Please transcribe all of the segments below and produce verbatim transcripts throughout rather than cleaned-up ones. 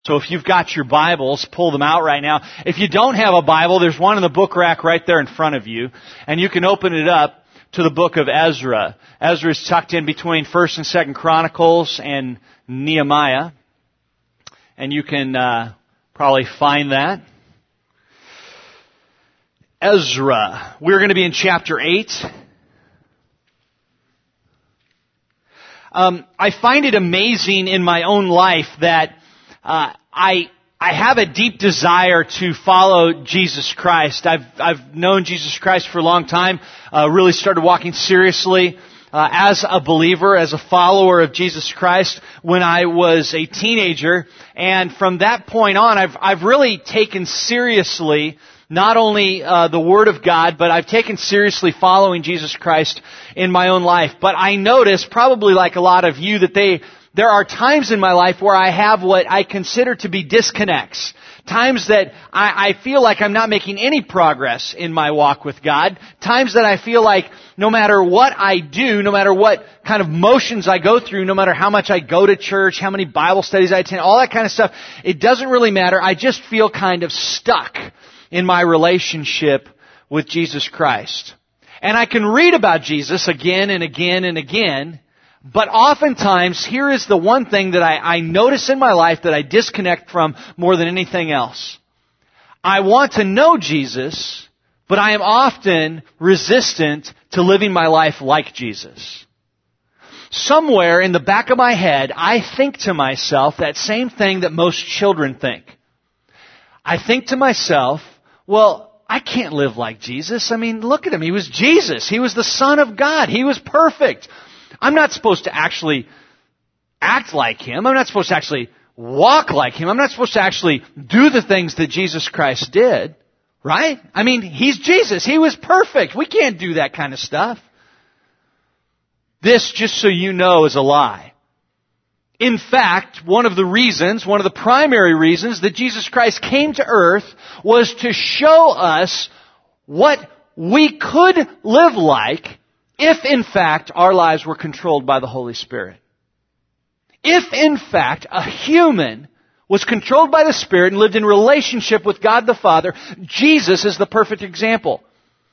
So if you've got your Bibles, pull them out right now. If you don't have a Bible, there's one in the book rack right there in front of you. And you can open it up to the book of Ezra. Ezra is tucked in between First and Second Chronicles and Nehemiah. And you can uh, probably find that. Ezra. We're going to be in chapter eight. Um, I find it amazing in my own life that Uh, I I have a deep desire to follow Jesus Christ. I've I've known Jesus Christ for a long time. Uh, really started walking seriously uh, as a believer, as a follower of Jesus Christ when I was a teenager, and from that point on, I've I've really taken seriously not only uh, the Word of God, but I've taken seriously following Jesus Christ in my own life. But I notice, probably like a lot of you, that they There are times in my life where I have what I consider to be disconnects. Times that I, I feel like I'm not making any progress in my walk with God. Times that I feel like no matter what I do, no matter what kind of motions I go through, no matter how much I go to church, how many Bible studies I attend, all that kind of stuff, it doesn't really matter. I just feel kind of stuck in my relationship with Jesus Christ. And I can read about Jesus again and again and again. But oftentimes, here is the one thing that I, I notice in my life that I disconnect from more than anything else. I want to know Jesus, but I am often resistant to living my life like Jesus. Somewhere in the back of my head, I think to myself that same thing that most children think. I think to myself, well, I can't live like Jesus. I mean, look at him. He was Jesus. He was the Son of God. He was perfect. I'm not supposed to actually act like Him. I'm not supposed to actually walk like Him. I'm not supposed to actually do the things that Jesus Christ did. Right? I mean, He's Jesus. He was perfect. We can't do that kind of stuff. This, just so you know, is a lie. In fact, one of the reasons, one of the primary reasons that Jesus Christ came to earth was to show us what we could live like if, in fact, our lives were controlled by the Holy Spirit. If, in fact, a human was controlled by the Spirit and lived in relationship with God the Father, Jesus is the perfect example.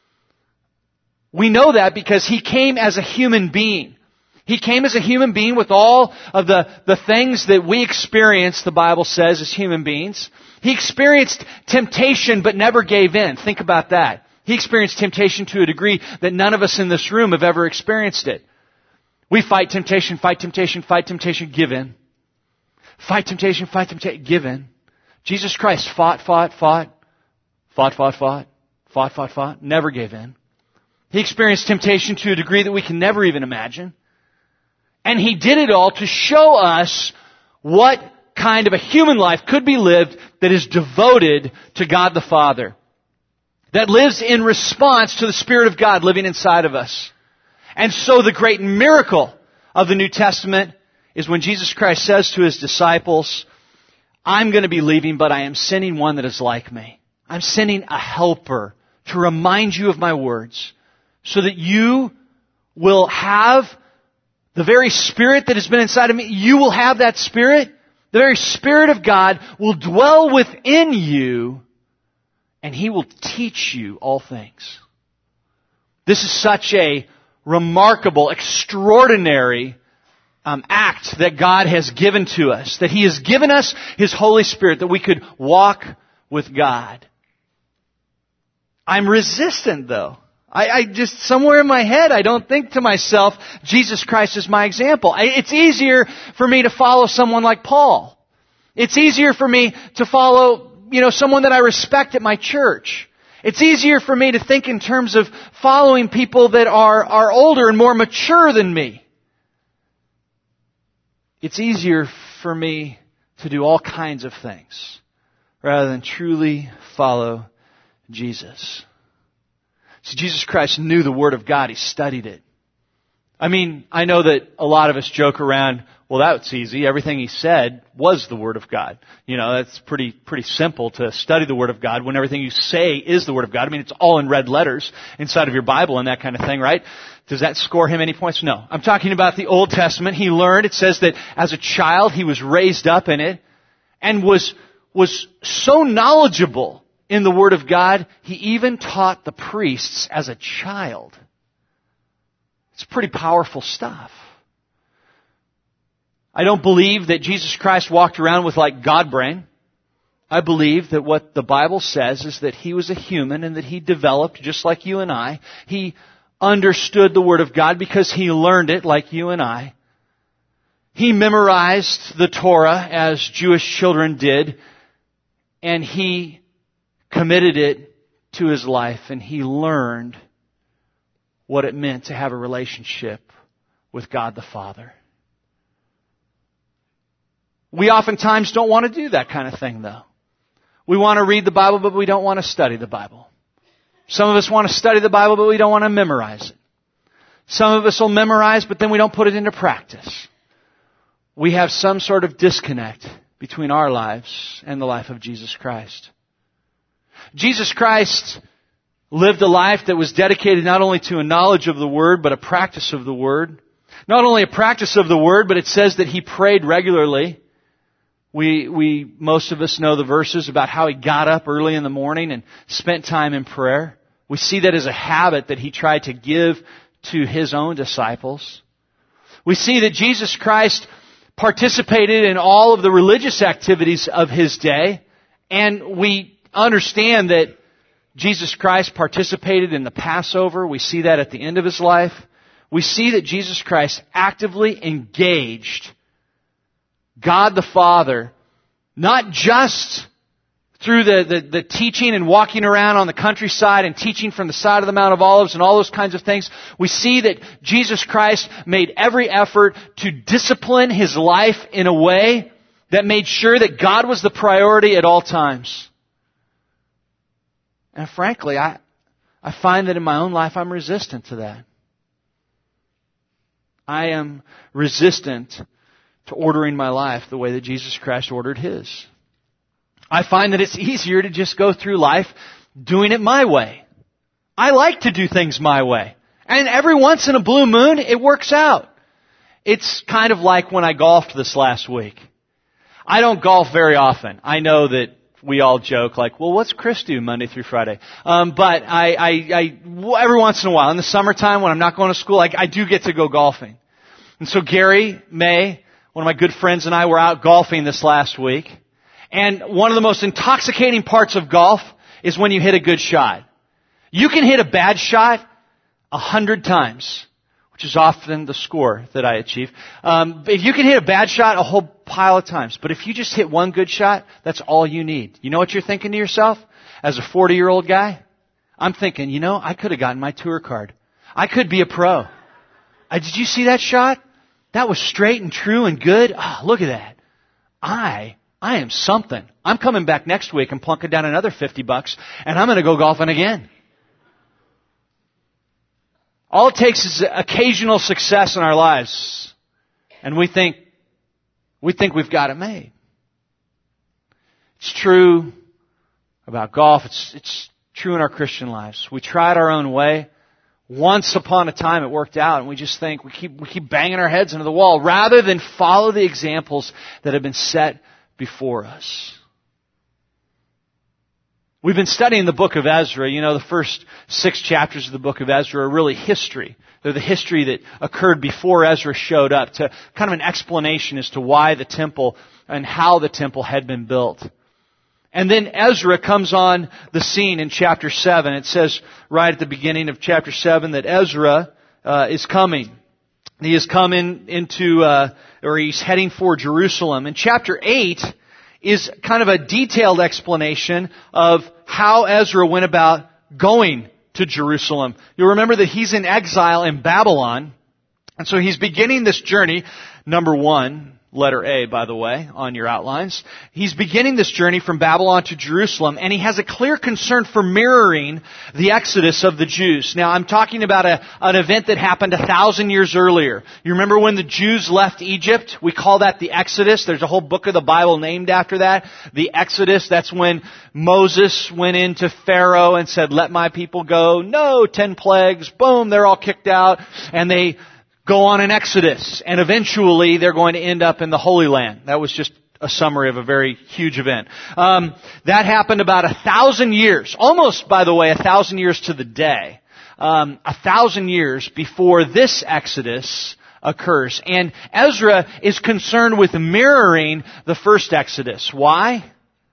We know that because He came as a human being. He came as a human being with all of the, the things that we experience, the Bible says, as human beings. He experienced temptation but never gave in. Think about that. He experienced temptation to a degree that none of us in this room have ever experienced it. We fight temptation, fight temptation, fight temptation, give in. Fight temptation, fight temptation, give in. Jesus Christ fought, fought, fought, fought, fought, fought, fought, fought, fought, never gave in. He experienced temptation to a degree that we can never even imagine. And He did it all to show us what kind of a human life could be lived that is devoted to God the Father. That lives in response to the Spirit of God living inside of us. And so the great miracle of the New Testament is when Jesus Christ says to His disciples, I'm going to be leaving, but I am sending one that is like me. I'm sending a helper to remind you of my words so that you will have the very Spirit that has been inside of me. You will have that Spirit. The very Spirit of God will dwell within you, and He will teach you all things. This is such a remarkable, extraordinary um, act that God has given to us. That He has given us His Holy Spirit, that we could walk with God. I'm resistant, though. I, I just, somewhere in my head, I don't think to myself, Jesus Christ is my example. I, it's easier for me to follow someone like Paul. It's easier for me to follow you know, someone that I respect at my church. It's easier for me to think in terms of following people that are, are older and more mature than me. It's easier for me to do all kinds of things rather than truly follow Jesus. See, Jesus Christ knew the Word of God. He studied it. I mean, I know that a lot of us joke around, well, that's easy. Everything He said was the Word of God. You know, that's pretty pretty simple to study the Word of God when everything you say is the Word of God. I mean, it's all in red letters inside of your Bible and that kind of thing, right? Does that score Him any points? No. I'm talking about the Old Testament. He learned, it says that as a child He was raised up in it. and was, was so knowledgeable in the Word of God, He even taught the priests as a child. It's pretty powerful stuff. I don't believe that Jesus Christ walked around with like God brain. I believe that what the Bible says is that He was a human and that He developed just like you and I. He understood the Word of God because He learned it like you and I. He memorized the Torah as Jewish children did, and He committed it to His life, and He learned what it meant to have a relationship with God the Father. We oftentimes don't want to do that kind of thing, though. We want to read the Bible, but we don't want to study the Bible. Some of us want to study the Bible, but we don't want to memorize it. Some of us will memorize, but then we don't put it into practice. We have some sort of disconnect between our lives and the life of Jesus Christ. Jesus Christ lived a life that was dedicated not only to a knowledge of the Word, but a practice of the Word. Not only a practice of the Word, but it says that He prayed regularly. We, we, most of us know the verses about how He got up early in the morning and spent time in prayer. We see that as a habit that He tried to give to His own disciples. We see that Jesus Christ participated in all of the religious activities of His day, and we understand that Jesus Christ participated in the Passover. We see that at the end of His life. We see that Jesus Christ actively engaged God the Father, not just through the, the, the teaching and walking around on the countryside and teaching from the side of the Mount of Olives and all those kinds of things. We see that Jesus Christ made every effort to discipline His life in a way that made sure that God was the priority at all times. And frankly, I, I find that in my own life I'm resistant to that. I am resistant to ordering my life the way that Jesus Christ ordered His. I find that it's easier to just go through life doing it my way. I like to do things my way. And every once in a blue moon, it works out. It's kind of like when I golfed this last week. I don't golf very often. I know that we all joke like, well, what's Chris do Monday through Friday? Um, but I, I, I, every once in a while, in the summertime when I'm not going to school, I, I do get to go golfing. And so Gary May, one of my good friends, and I were out golfing this last week. And one of the most intoxicating parts of golf is when you hit a good shot. You can hit a bad shot a hundred times, which is often the score that I achieve. Um, if you can hit a bad shot a whole pile of times, but if you just hit one good shot, that's all you need. You know what you're thinking to yourself? As a forty-year-old guy, I'm thinking, you know, I could have gotten my tour card. I could be a pro. I, did you see that shot? That was straight and true and good. Oh, look at that. I, I am something. I'm coming back next week and plunking down another fifty bucks, and I'm going to go golfing again. All it takes is occasional success in our lives, and we think, we think we've got it made. It's true about golf. It's, it's true in our Christian lives. We tried our own way. Once upon a time it worked out, and we just think, we keep, we keep banging our heads into the wall rather than follow the examples that have been set before us. We've been studying the book of Ezra. You know, the first six chapters of the book of Ezra are really history. They're the history that occurred before Ezra showed up, to kind of an explanation as to why the temple and how the temple had been built. And then Ezra comes on the scene in chapter seven. It says right at the beginning of chapter seven that Ezra uh, is coming. He is coming into, uh, or he's heading for Jerusalem. And chapter eight is kind of a detailed explanation of how Ezra went about going to Jerusalem. You'll remember that he's in exile in Babylon. And so he's beginning this journey, number one. Letter A, by the way, on your outlines. He's beginning this journey from Babylon to Jerusalem, and he has a clear concern for mirroring the exodus of the Jews. Now, I'm talking about a, an event that happened a thousand years earlier. You remember when the Jews left Egypt? We call that the Exodus. There's a whole book of the Bible named after that. The Exodus, that's when Moses went into Pharaoh and said, let my people go. No, ten plagues. Boom, they're all kicked out. And they go on an exodus, and eventually they're going to end up in the Holy Land. That was just a summary of a very huge event. Um, that happened about a thousand years, almost, by the way, a thousand years to the day. Um, a thousand years before this Exodus occurs. And Ezra is concerned with mirroring the first Exodus. Why?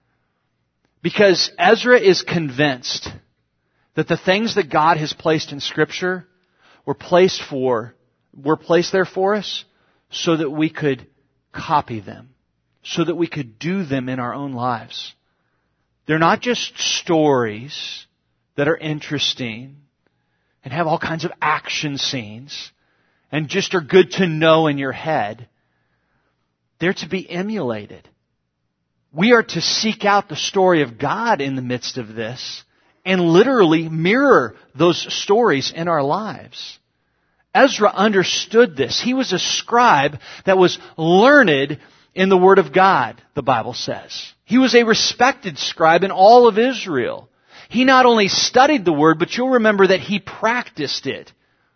Because Ezra is convinced that the things that God has placed in Scripture were placed for, were placed there for us so that we could copy them, so that we could do them in our own lives. They're not just stories that are interesting and have all kinds of action scenes and just are good to know in your head. They're to be emulated. We are to seek out the story of God in the midst of this and literally mirror those stories in our lives. Ezra understood this. He was a scribe that was learned in the Word of God, the Bible says. He was a respected scribe in all of Israel. He not only studied the Word, but you'll remember that he practiced it.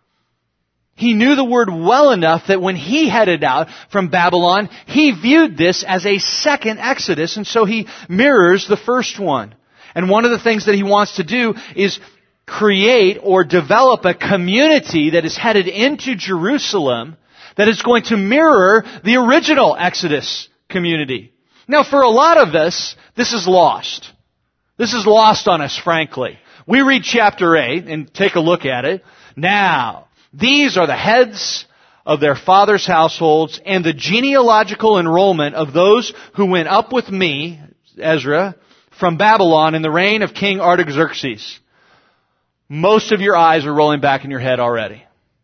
He knew the Word well enough that when he headed out from Babylon, he viewed this as a second Exodus, and so he mirrors the first one. And one of the things that he wants to do is create or develop a community that is headed into Jerusalem that is going to mirror the original Exodus community. Now, for a lot of us, this is lost. This is lost on us, frankly. We read chapter eight and take a look at it. Now, these are the heads of their fathers' households and the genealogical enrollment of those who went up with me, Ezra, from Babylon in the reign of King Artaxerxes. Most of your eyes are rolling back in your head already.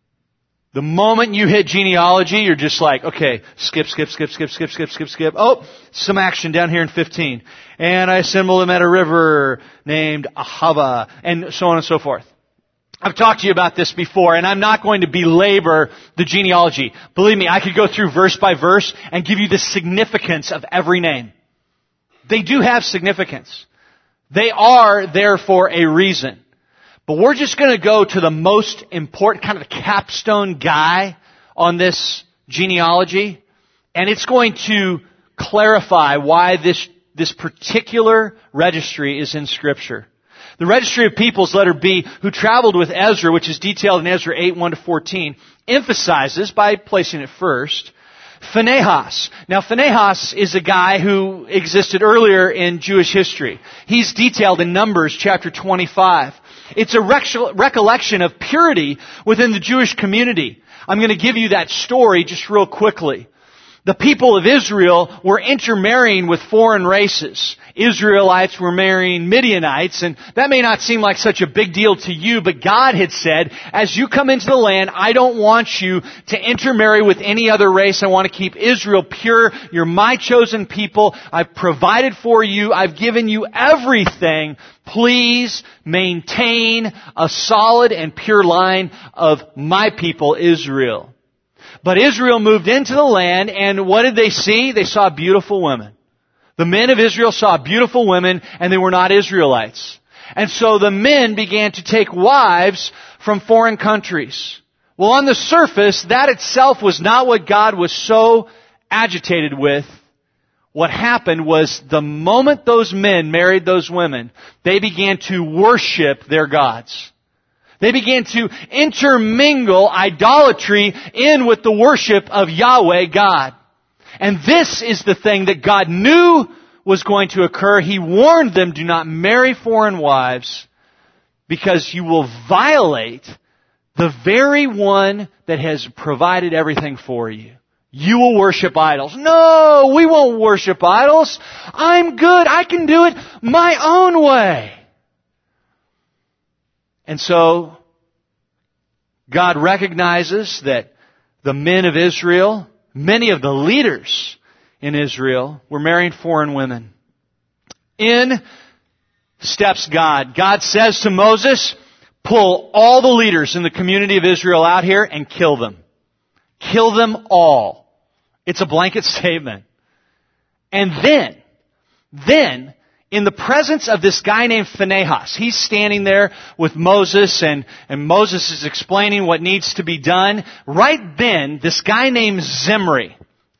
The moment you hit genealogy, you're just like, okay, skip, skip, skip, skip, skip, skip, skip, skip. Oh, some action down here in fifteen. And I assembled them at a river named Ahava, and so on and so forth. I've talked to you about this before, and I'm not going to belabor the genealogy. Believe me, I could go through verse by verse and give you the significance of every name. They do have significance. They are there for a reason. But we're just going to go to the most important, kind of the capstone guy on this genealogy. And it's going to clarify why this, this particular registry is in Scripture. The registry of peoples, letter B, who traveled with Ezra, which is detailed in Ezra eight, one to fourteen, emphasizes, by placing it first, Phinehas. Now, Phinehas is a guy who existed earlier in Jewish history. He's detailed in Numbers chapter twenty-five. It's a recollection of purity within the Jewish community. I'm going to give you that story just real quickly. The people of Israel were intermarrying with foreign races. Israelites were marrying Midianites, and that may not seem like such a big deal to you, but God had said, as you come into the land, I don't want you to intermarry with any other race. I want to keep Israel pure. You're my chosen people. I've provided for you. I've given you everything. Please maintain a solid and pure line of my people, Israel. But Israel moved into the land, and what did they see? They saw beautiful women. The men of Israel saw beautiful women, and they were not Israelites. And so the men began to take wives from foreign countries. Well, on the surface, that itself was not what God was so agitated with. What happened was the moment those men married those women, they began to worship their gods. They began to intermingle idolatry in with the worship of Yahweh God. And this is the thing that God knew was going to occur. He warned them, do not marry foreign wives because you will violate the very one that has provided everything for you. You will worship idols. No, we won't worship idols. I'm good. I can do it my own way. And so, God recognizes that the men of Israel, many of the leaders in Israel, were marrying foreign women. In steps God. God says to Moses, pull all the leaders in the community of Israel out here and kill them. Kill them all. It's a blanket statement. And then, then, in the presence of this guy named Phinehas, he's standing there with Moses, and, and Moses is explaining what needs to be done. Right then, this guy named Zimri,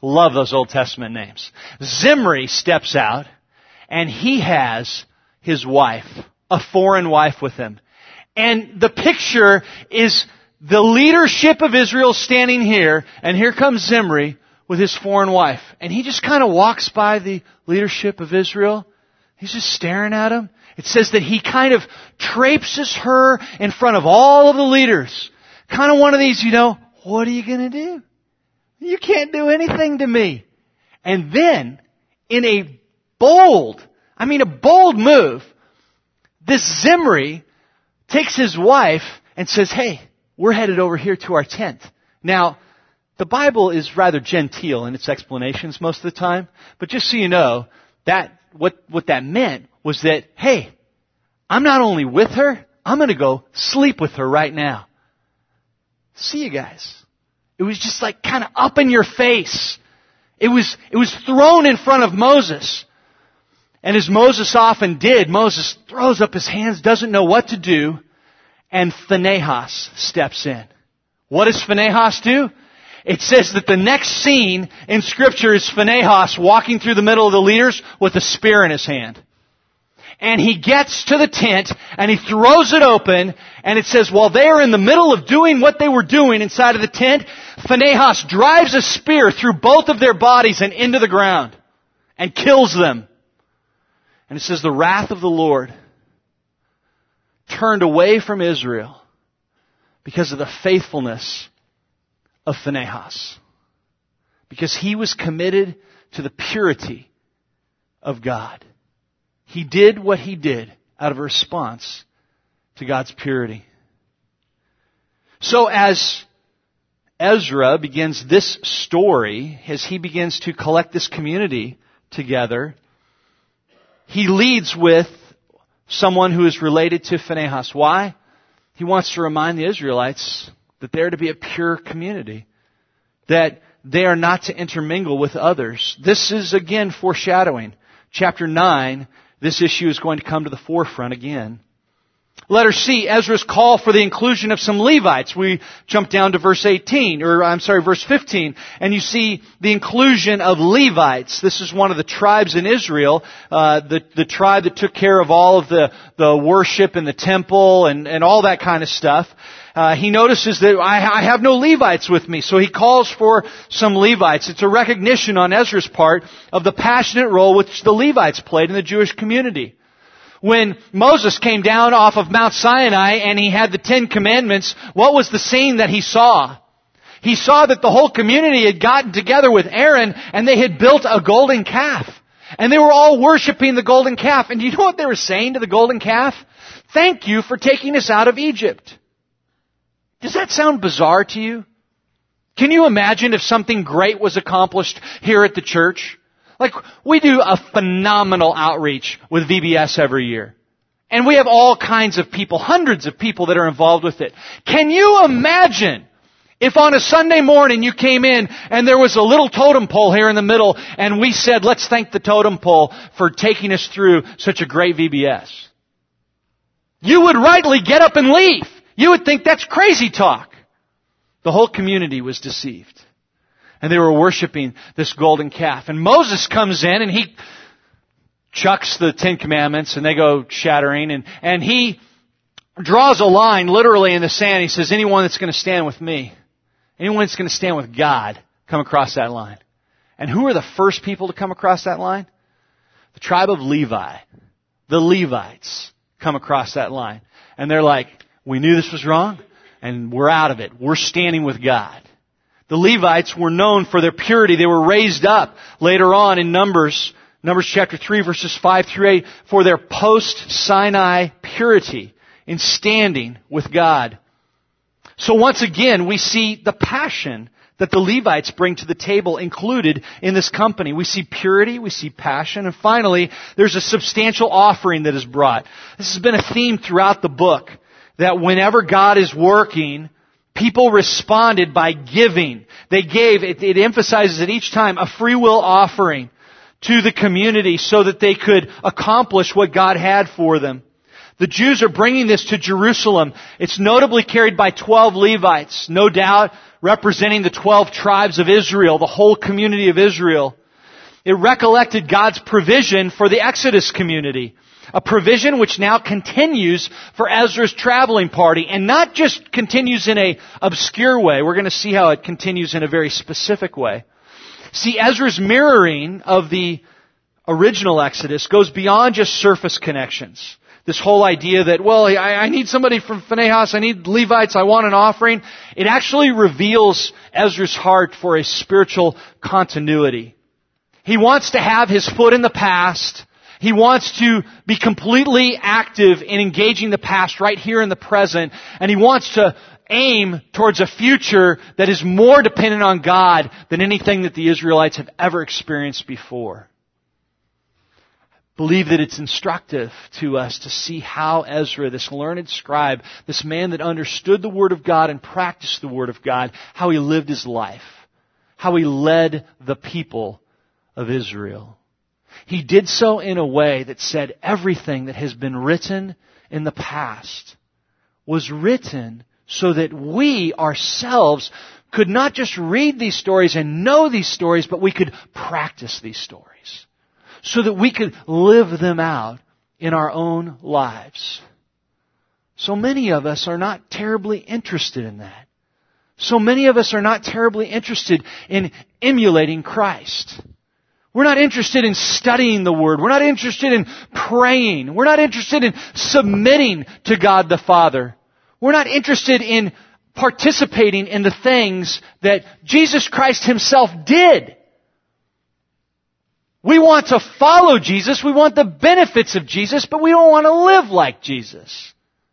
Love those Old Testament names. Zimri steps out, and he has his wife, a foreign wife with him. And the picture is the leadership of Israel standing here, and here comes Zimri with his foreign wife. And he just kind of walks by the leadership of Israel. He's just staring at him. It says that he kind of traipses her in front of all of the leaders. Kind of one of these, you know, what are you going to do? You can't do anything to me. And then, in a bold, I mean a bold move, this Zimri takes his wife and says, hey, we're headed over here to our tent. Now, the Bible is rather genteel in its explanations most of the time, but just so you know, that what, what that meant was that, hey, I'm not only with her, I'm going to go sleep with her right now. See you guys. It was just like kind of up in your face. It was, it was thrown in front of Moses. And as Moses often did, Moses throws up his hands, doesn't know what to do, and Phinehas steps in. What does Phinehas do? It says that the next scene in Scripture is Phinehas walking through the middle of the leaders with a spear in his hand. And he gets to the tent, and he throws it open, and it says while they are in the middle of doing what they were doing inside of the tent, Phinehas drives a spear through both of their bodies and into the ground, and kills them. And it says the wrath of the Lord turned away from Israel because of the faithfulness of Phinehas. Because he was committed to the purity of God. He did what he did out of a response to God's purity. So as Ezra begins this story, as he begins to collect this community together, he leads with someone who is related to Phinehas. Why? He wants to remind the Israelites that they are to be a pure community, that they are not to intermingle with others. This is again foreshadowing. Chapter nine, this issue is going to come to the forefront again. Letter C, Ezra's call for the inclusion of some Levites. We jump down to verse eighteen, or I'm sorry, verse fifteen, and you see the inclusion of Levites. This is one of the tribes in Israel, uh, the, the tribe that took care of all of the, the worship in the temple and, and all that kind of stuff. Uh, he notices that I, I have no Levites with me, so he calls for some Levites. It's a recognition on Ezra's part of the passionate role which the Levites played in the Jewish community. When Moses came down off of Mount Sinai and he had the Ten Commandments, what was the scene that he saw? He saw that the whole community had gotten together with Aaron and they had built a golden calf. And they were all worshiping the golden calf. And do you know what they were saying to the golden calf? Thank you for taking us out of Egypt. Does that sound bizarre to you? Can you imagine if something great was accomplished here at the church? Like, we do a phenomenal outreach with V B S every year. And we have all kinds of people, hundreds of people that are involved with it. Can you imagine if on a Sunday morning you came in and there was a little totem pole here in the middle and we said, let's thank the totem pole for taking us through such a great V B S? You would rightly get up and leave. You would think that's crazy talk. The whole community was deceived. And they were worshiping this golden calf. And Moses comes in and he chucks the Ten Commandments and they go shattering. And, and he draws a line literally in the sand. He says, anyone that's going to stand with me, anyone that's going to stand with God, come across that line. And who are the first people to come across that line? The tribe of Levi. The Levites come across that line. And they're like, we knew this was wrong and we're out of it. We're standing with God. The Levites were known for their purity. They were raised up later on in Numbers, Numbers chapter three, verses five through eight, for their post-Sinai purity in standing with God. So once again, we see the passion that the Levites bring to the table included in this company. We see purity, we see passion, and finally, there's a substantial offering that is brought. This has been a theme throughout the book, that whenever God is working, people responded by giving. They gave, it, it emphasizes it each time, a free will offering to the community so that they could accomplish what God had for them. The Jews are bringing this to Jerusalem. It's notably carried by twelve Levites, no doubt representing the twelve tribes of Israel, the whole community of Israel. It recollected God's provision for the Exodus community. A provision which now continues for Ezra's traveling party, and not just continues in a obscure way. We're going to see how it continues in a very specific way. See, Ezra's mirroring of the original Exodus goes beyond just surface connections. This whole idea that, well, I, I need somebody from Phinehas, I need Levites, I want an offering. It actually reveals Ezra's heart for a spiritual continuity. He wants to have his foot in the past. He wants to be completely active in engaging the past right here in the present. And he wants to aim towards a future that is more dependent on God than anything that the Israelites have ever experienced before. Believe that it's instructive to us to see how Ezra, this learned scribe, this man that understood the Word of God and practiced the Word of God, how he lived his life, how he led the people of Israel. He did so in a way that said everything that has been written in the past was written so that we ourselves could not just read these stories and know these stories, but we could practice these stories so that we could live them out in our own lives. So many of us are not terribly interested in that. So many of us are not terribly interested in emulating Christ. We're not interested in studying the Word. We're not interested in praying. We're not interested in submitting to God the Father. We're not interested in participating in the things that Jesus Christ Himself did. We want to follow Jesus. We want the benefits of Jesus, but we don't want to live like Jesus.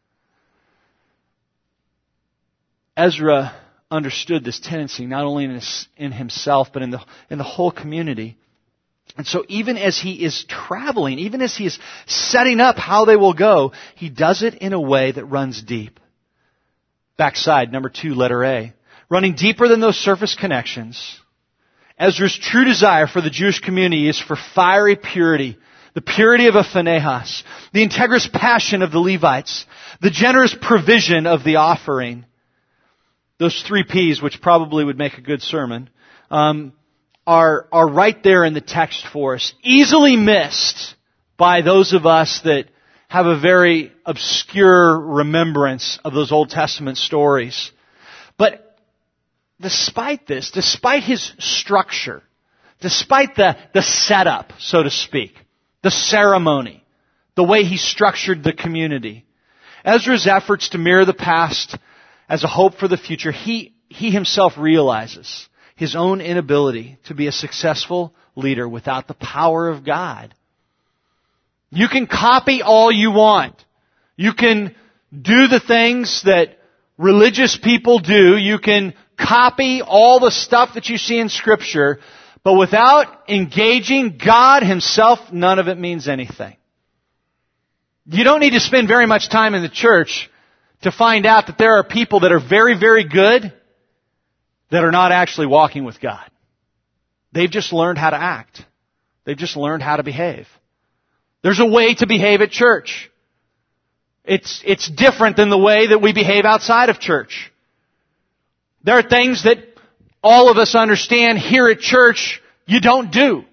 Ezra understood this tendency, not only in, his, in himself, but in the, in the whole community. And so even as he is traveling, even as he is setting up how they will go, he does it in a way that runs deep. Backside, number two, letter A. Running deeper than those surface connections, Ezra's true desire for the Jewish community is for fiery purity, the purity of a Phinehas, the integrous passion of the Levites, the generous provision of the offering. Those three P's, which probably would make a good sermon, um, are, are right there in the text for us. Easily missed by those of us that have a very obscure remembrance of those Old Testament stories. But despite this, despite his structure, despite the, the setup, so to speak, the ceremony, the way he structured the community, Ezra's efforts to mirror the past as a hope for the future, he, he himself realizes his own inability to be a successful leader without the power of God. You can copy all you want. You can do the things that religious people do. You can copy all the stuff that you see in Scripture. But without engaging God Himself, none of it means anything. You don't need to spend very much time in the church to find out that there are people that are very, very good that are not actually walking with God. They've just learned how to act. They've just learned how to behave. There's a way to behave at church. It's, it's different than the way that we behave outside of church. There are things that all of us understand here at church you don't do.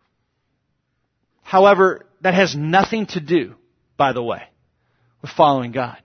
However, that has nothing to do, by the way, with following God.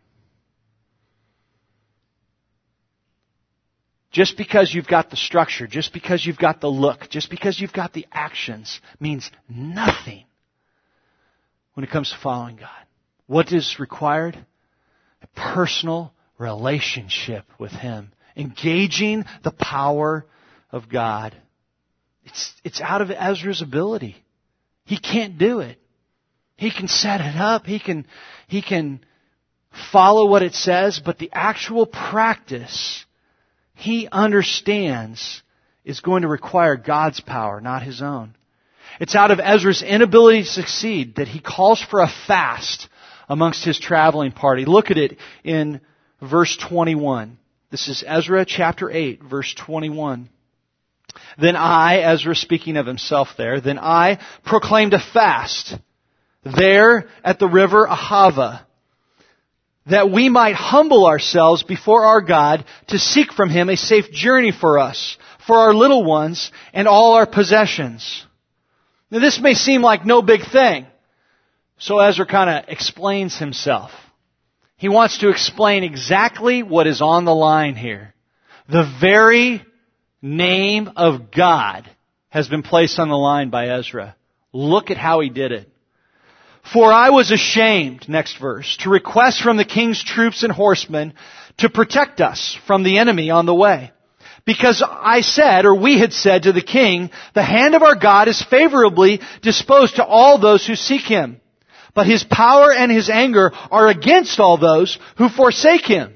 Just because you've got the structure, just because you've got the look, just because you've got the actions means nothing when it comes to following God. What is required? A personal relationship with Him. Engaging the power of God. It's, it's out of Ezra's ability. He can't do it. He can set it up. He can, he can follow what it says, but the actual practice, he understands, is going to require God's power, not his own. It's out of Ezra's inability to succeed that he calls for a fast amongst his traveling party. Look at it in verse twenty-one. This is Ezra chapter eight, verse twenty-one. Then I, Ezra speaking of himself there, then I proclaimed a fast there at the river Ahava. that we might humble ourselves before our God to seek from Him a safe journey for us, for our little ones, and all our possessions. Now this may seem like no big thing. So Ezra kind of explains himself. He wants to explain exactly what is on the line here. The very name of God has been placed on the line by Ezra. Look at how he did it. For I was ashamed, next verse, to request from the king's troops and horsemen to protect us from the enemy on the way. Because I said, or we had said to the king, the hand of our God is favorably disposed to all those who seek Him. But His power and His anger are against all those who forsake Him.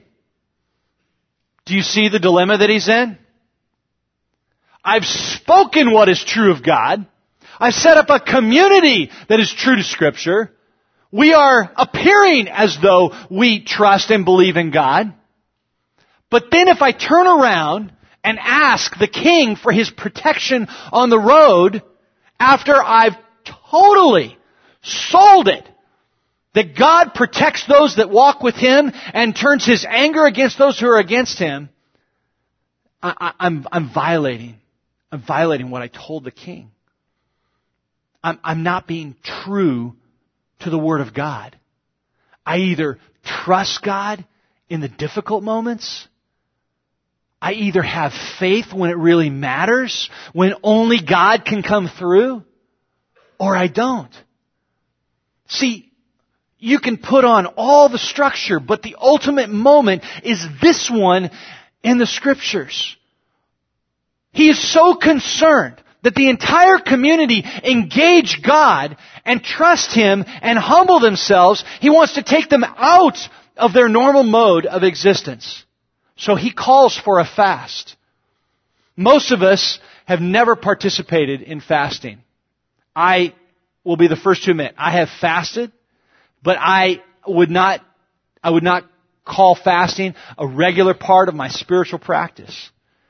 Do you see the dilemma that he's in? I've spoken what is true of God. I've set up a community that is true to Scripture. We are appearing as though we trust and believe in God. But then if I turn around and ask the king for his protection on the road, after I've totally sold it, that God protects those that walk with Him and turns His anger against those who are against Him, I, I, I'm, I'm violating. I'm violating what I told the king. I'm, I'm not being true to the Word of God. I either trust God in the difficult moments. I either have faith when it really matters, when only God can come through, or I don't. See, you can put on all the structure, but the ultimate moment is this one in the Scriptures. He is so concerned that the entire community engage God and trust Him and humble themselves. He wants to take them out of their normal mode of existence. So He calls for a fast. Most of us have never participated in fasting. I will be the first to admit, I have fasted, but I would not, I would not call fasting a regular part of my spiritual practice.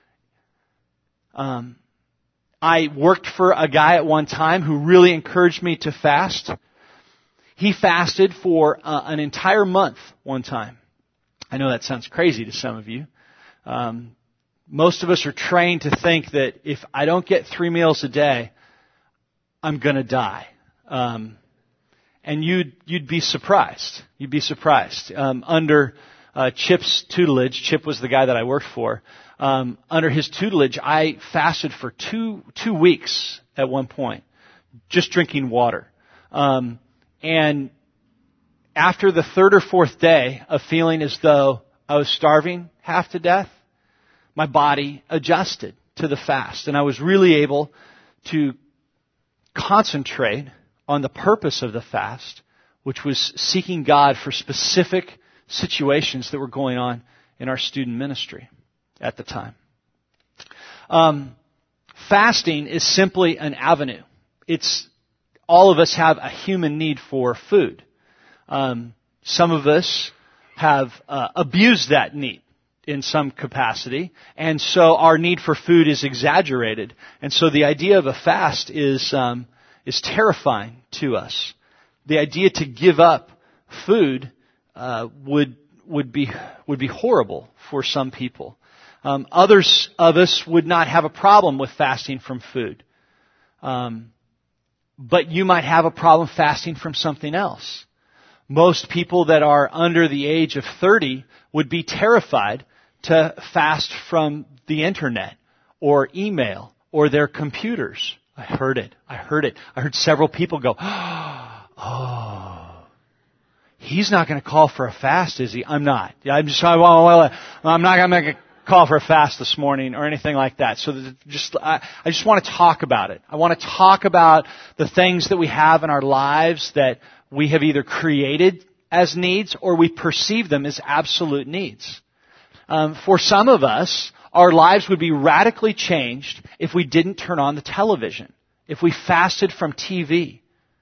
Um, I worked for a guy at one time who really encouraged me to fast. He fasted for uh, an entire month one time. I know that sounds crazy to some of you. Um, most of us are trained to think that if I don't get three meals a day, I'm going to die. Um, and you'd you'd be surprised. You'd be surprised. Um, under uh, Chip's tutelage, Chip was the guy that I worked for. Um, under his tutelage, I fasted for two two weeks at one point, just drinking water. Um, and after the third or fourth day of feeling as though I was starving half to death, my body adjusted to the fast. And I was really able to concentrate on the purpose of the fast, which was seeking God for specific situations that were going on in our student ministry at the time. Um, fasting is simply an avenue. It's all of us have a human need for food. Um, some of us have uh, abused that need in some capacity, and so our need for food is exaggerated. And so the idea of a fast is um, is terrifying to us. The idea to give up food uh, would would be would be horrible for some people. Um, others of us would not have a problem with fasting from food. Um, but you might have a problem fasting from something else. Most people that are under the age of thirty would be terrified to fast from the internet or email or their computers. I heard it. I heard it. I heard several people go, oh, he's not going to call for a fast, is he? I'm not. I'm just, I'm not going to make a call for a fast this morning or anything like that. So that just, I, I just want to talk about it. I want to talk about the things that we have in our lives that we have either created as needs or we perceive them as absolute needs. Um, for some of us, our lives would be radically changed if we didn't turn on the television, if we fasted from T V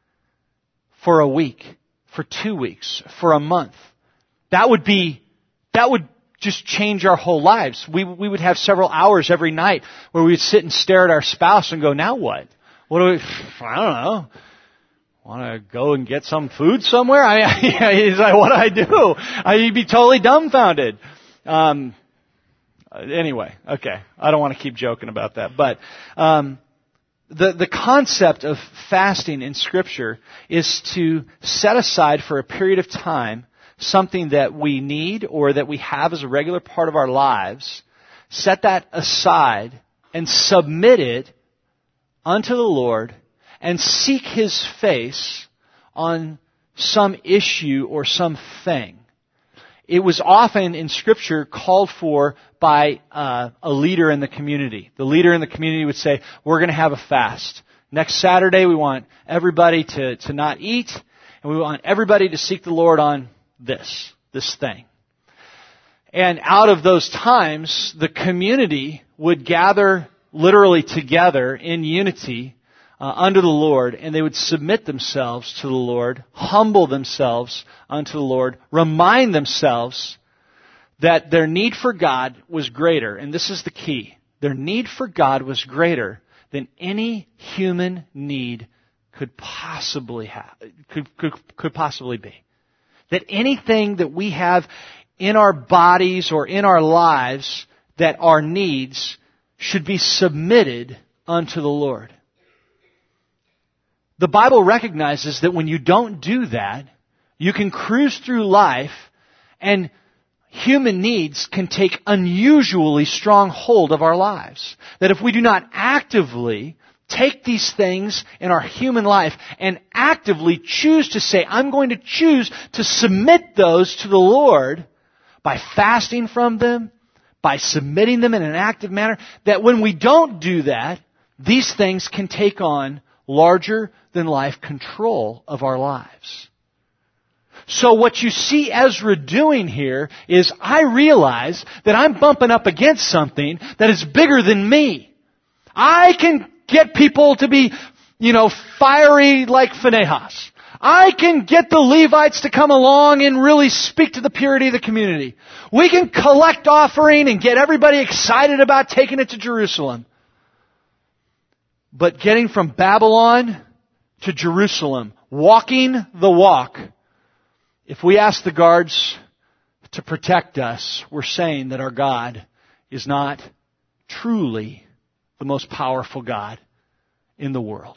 for a week, for two weeks, for a month. That would be, that would just change our whole lives. We we would have several hours every night where we would sit and stare at our spouse and go, now what? What do we, I don't know. want to go and get some food somewhere? I mean, he's like, what do I do? I, he'd be totally dumbfounded. Um, anyway, okay. I don't want to keep joking about that. But um, the, the concept of fasting in Scripture is to set aside for a period of time something that we need or that we have as a regular part of our lives, set that aside and submit it unto the Lord and seek His face on some issue or something. It was often in Scripture called for by uh, a leader in the community. The leader in the community would say, we're going to have a fast. Next Saturday we want everybody to, to not eat, and we want everybody to seek the Lord on this, this thing. And out of those times, the community would gather literally together in unity uh, under the Lord, and they would submit themselves to the Lord, humble themselves unto the Lord, remind themselves that their need for God was greater. And this is the key. Their need for God was greater than any human need could possibly have, could, could, could possibly be. That anything that we have in our bodies or in our lives that are needs should be submitted unto the Lord. The Bible recognizes that when you don't do that, you can cruise through life and human needs can take unusually strong hold of our lives. That if we do not actively take these things in our human life and actively choose to say, I'm going to choose to submit those to the Lord by fasting from them, by submitting them in an active manner, that when we don't do that, these things can take on larger than life control of our lives. So what you see Ezra doing here is, I realize that I'm bumping up against something that is bigger than me. I can get people to be, you know, fiery like Phinehas. I can get the Levites to come along and really speak to the purity of the community. We can collect offering and get everybody excited about taking it to Jerusalem. But getting from Babylon to Jerusalem, walking the walk, if we ask the guards to protect us, we're saying that our God is not truly the most powerful God in the world.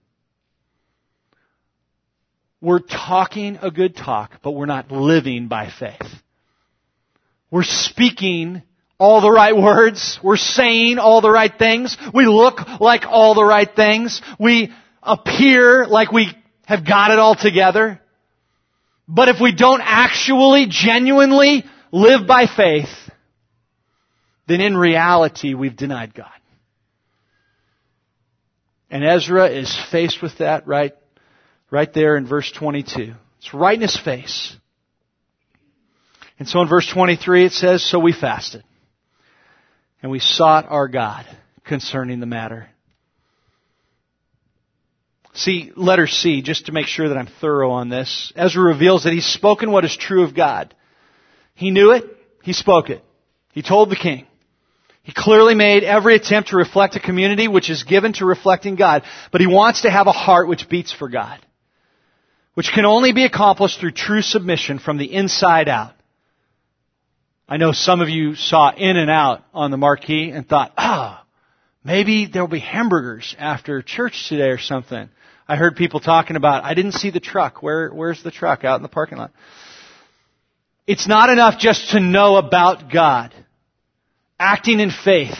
We're talking a good talk, but we're not living by faith. We're speaking all the right words. We're saying all the right things. We look like all the right things. We appear like we have got it all together. But if we don't actually, genuinely live by faith, then in reality we've denied God. And Ezra is faced with that right, right there in verse twenty-two. It's right in his face. And so in verse twenty-three it says, so we fasted, and we sought our God concerning the matter. See, letter C, just to make sure that I'm thorough on this, Ezra reveals that he's spoken what is true of God. He knew it. He spoke it. He told the king. He clearly made every attempt to reflect a community which is given to reflecting God. But he wants to have a heart which beats for God, which can only be accomplished through true submission from the inside out. I know some of you saw In and Out on the marquee and thought, ah, maybe there'll be hamburgers after church today or something. I heard people talking about, I didn't see the truck. Where, where's the truck? Out in the parking lot. It's not enough just to know about God. Acting in faith.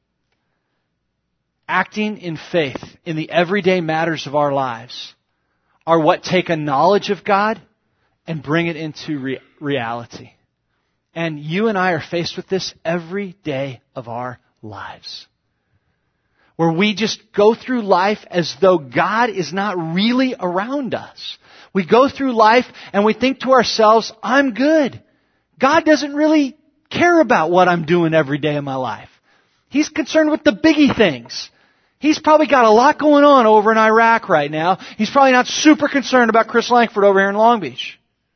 Acting in faith in the everyday matters of our lives are what take a knowledge of God and bring it into re- reality. And you and I are faced with this every day of our lives, where we just go through life as though God is not really around us. We go through life and we think to ourselves, I'm good. God doesn't really care about what I'm doing every day of my life. He's concerned with the biggie things. He's probably got a lot going on over in Iraq right now. He's probably not super concerned about Chris Langford over here in Long Beach.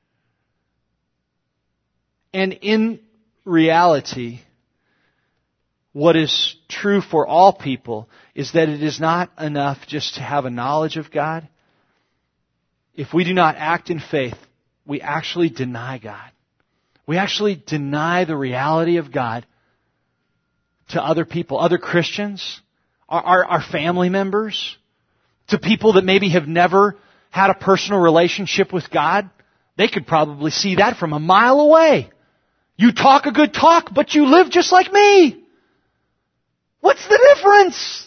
And in reality, what is true for all people is that it is not enough just to have a knowledge of God. if we do not act in faith, we actually deny God. We actually deny the reality of God to other people, other Christians, our, our, our family members, to people that maybe have never had a personal relationship with God. They could probably see that from a mile away. You talk a good talk, but you live just like me. What's the difference?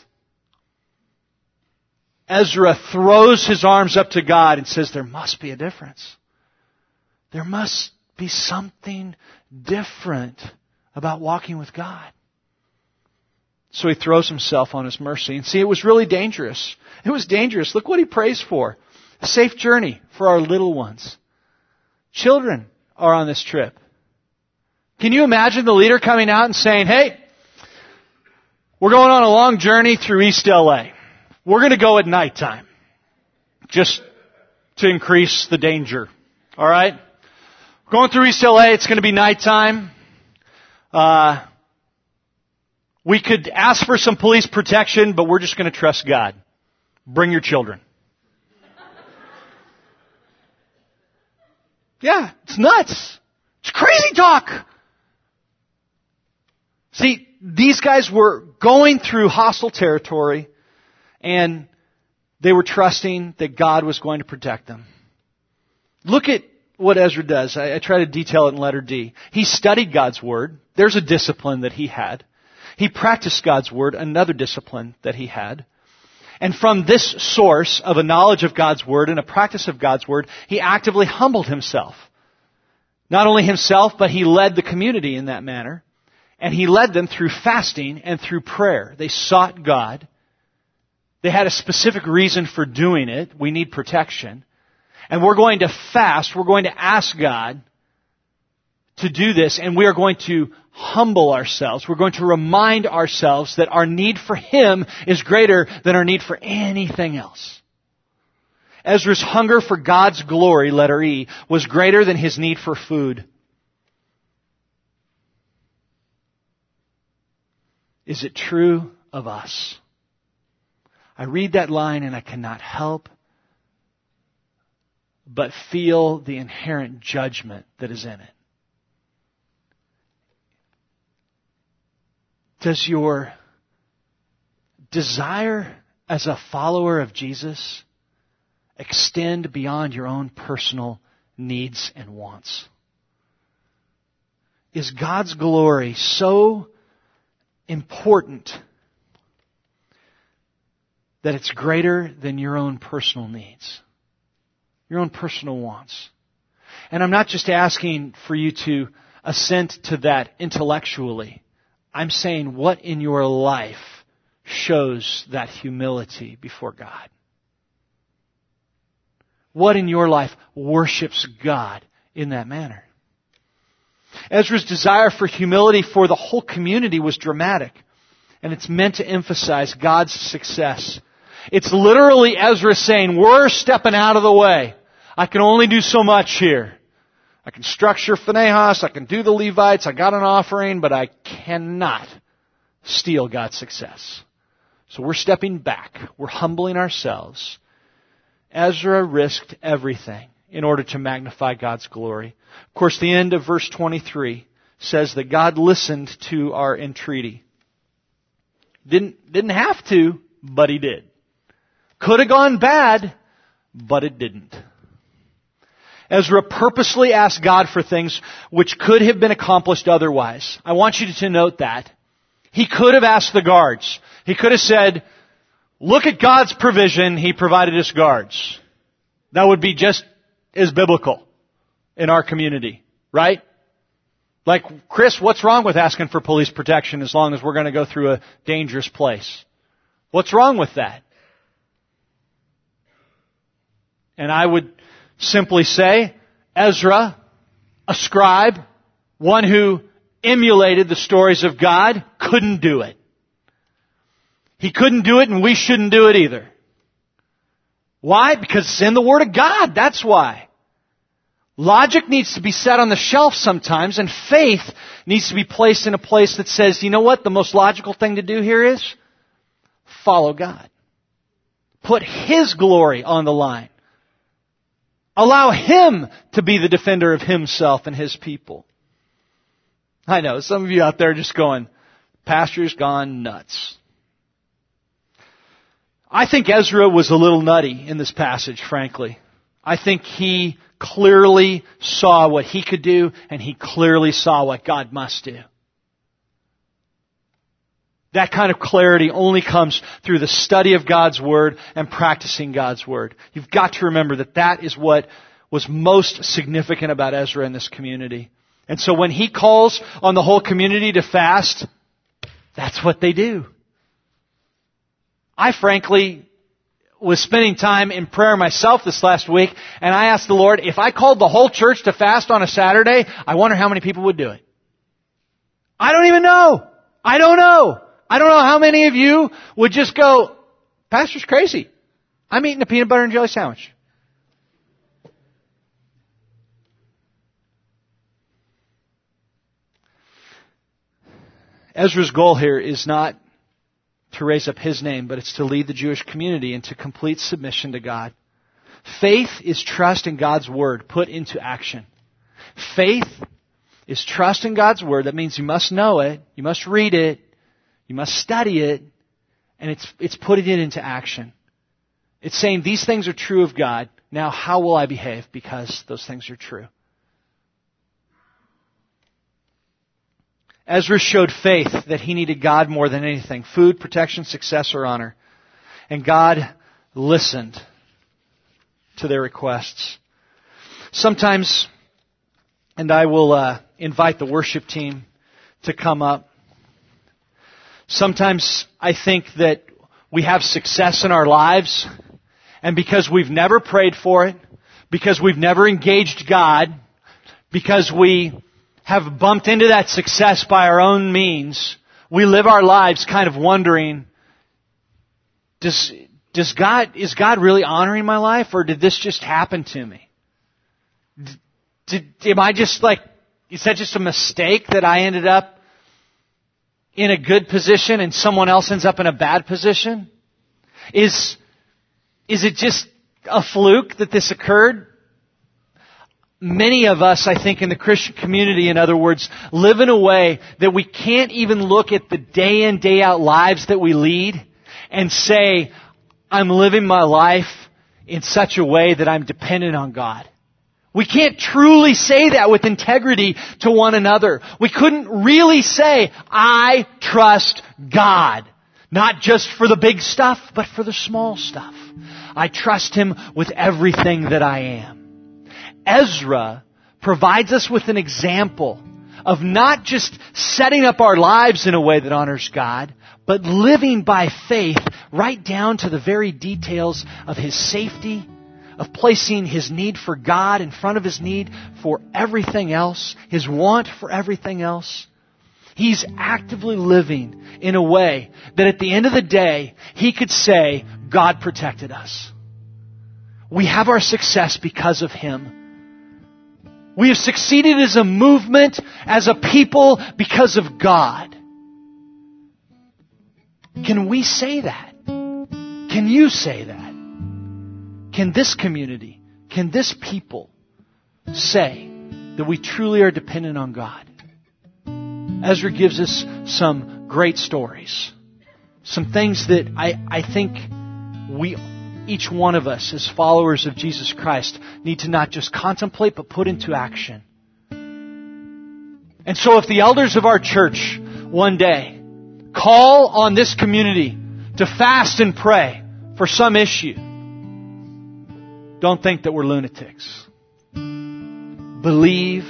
Ezra throws his arms up to God and says, there must be a difference. There must be something different about walking with God. So he throws himself on His mercy. And see, it was really dangerous. It was dangerous. Look what he prays for. A safe journey for our little ones. Children are on this trip. Can you imagine the leader coming out and saying, hey, we're going on a long journey through East L A. We're going to go at nighttime. Just to increase the danger. All right? We're going through East L A. It's going to be nighttime. Uh, we could ask for some police protection, but we're just going to trust God. Bring your children. Yeah, it's nuts. It's crazy talk. See, these guys were going through hostile territory, and they were trusting that God was going to protect them. Look at what Ezra does. I, I try to detail it in letter D. He studied God's Word. There's a discipline that he had. He practiced God's Word, another discipline that he had. And from this source of a knowledge of God's Word and a practice of God's Word, he actively humbled himself. Not only himself, but he led the community in that manner. And he led them through fasting and through prayer. They sought God. They had a specific reason for doing it. We need protection. And we're going to fast. We're going to ask God to do this. And we are going to humble ourselves. We're going to remind ourselves that our need for Him is greater than our need for anything else. Ezra's hunger for God's glory, letter E, was greater than his need for food. Is it true of us? I read that line and I cannot help but feel the inherent judgment that is in it. Does your desire as a follower of Jesus extend beyond your own personal needs and wants? Is God's glory so important that it's greater than your own personal needs, your own personal wants? And I'm not just asking for you to assent to that intellectually. I'm saying what in your life shows that humility before God? What in your life worships God in that manner? Ezra's desire for humility for the whole community was dramatic, and it's meant to emphasize God's success. It's literally Ezra saying, we're stepping out of the way. I can only do so much here. I can structure Phinehas, I can do the Levites, I got an offering, but I cannot steal God's success. So we're stepping back. We're humbling ourselves. Ezra risked everything in order to magnify God's glory. Of course, the end of verse twenty-three says that God listened to our entreaty. Didn't, didn't have to, but He did. Could have gone bad, but it didn't. Ezra purposely asked God for things which could have been accomplished otherwise. I want you to note that. He could have asked the guards. He could have said, look at God's provision. He provided us guards. That would be just as biblical in our community, right? Like, Chris, what's wrong with asking for police protection as long as we're going to go through a dangerous place? What's wrong with that? And I would simply say, Ezra, a scribe, one who emulated the stories of God, couldn't do it. He couldn't do it, and we shouldn't do it either. Why? Because it's in the Word of God. That's why. Logic needs to be set on the shelf sometimes, and faith needs to be placed in a place that says, you know what the most logical thing to do here is? Follow God. Put His glory on the line. Allow Him to be the defender of Himself and His people. I know, some of you out there are just going, Pastor's gone nuts. I think Ezra was a little nutty in this passage, frankly. I think he clearly saw what he could do, and he clearly saw what God must do. That kind of clarity only comes through the study of God's Word and practicing God's Word. You've got to remember that that is what was most significant about Ezra in this community. And so when he calls on the whole community to fast, that's what they do. I frankly was spending time in prayer myself this last week, and I asked the Lord, if I called the whole church to fast on a Saturday, I wonder how many people would do it. I don't even know. I don't know. I don't know how many of you would just go, Pastor's crazy. I'm eating a peanut butter and jelly sandwich. Ezra's goal here is not to raise up his name, but it's to lead the Jewish community into complete submission to God. Faith is trust in God's Word put into action. Faith is trust in God's Word. That means you must know it, you must read it, you must study it, and it's it's putting it into action. It's saying these things are true of God. Now how will I behave because those things are true? Ezra showed faith that he needed God more than anything. Food, protection, success, or honor. And God listened to their requests. Sometimes, and I will uh, invite the worship team to come up. Sometimes I think that we have success in our lives, and because we've never prayed for it, because we've never engaged God, because we have bumped into that success by our own means, we live our lives kind of wondering, does, does God, is God really honoring my life, or did this just happen to me? Did, am I just like, is that just a mistake that I ended up in a good position and someone else ends up in a bad position? Is, is it just a fluke that this occurred? Many of us, I think, in the Christian community, in other words, live in a way that we can't even look at the day in, day out lives that we lead and say, I'm living my life in such a way that I'm dependent on God. We can't truly say that with integrity to one another. We couldn't really say, I trust God. Not just for the big stuff, but for the small stuff. I trust Him with everything that I am. Ezra provides us with an example of not just setting up our lives in a way that honors God, but living by faith right down to the very details of His safety, of placing His need for God in front of His need for everything else, His want for everything else. He's actively living in a way that at the end of the day, he could say, God protected us. We have our success because of Him. We have succeeded as a movement, as a people, because of God. Can we say that? Can you say that? Can this community, can this people say that we truly are dependent on God? Ezra gives us some great stories. Some things that I, I think we each one of us as followers of Jesus Christ need to not just contemplate but put into action. And so if the elders of our church one day call on this community to fast and pray for some issue, don't think that we're lunatics. Believe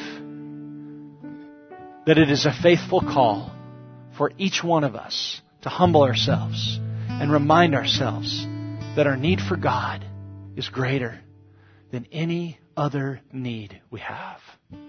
that it is a faithful call for each one of us to humble ourselves and remind ourselves that our need for God is greater than any other need we have.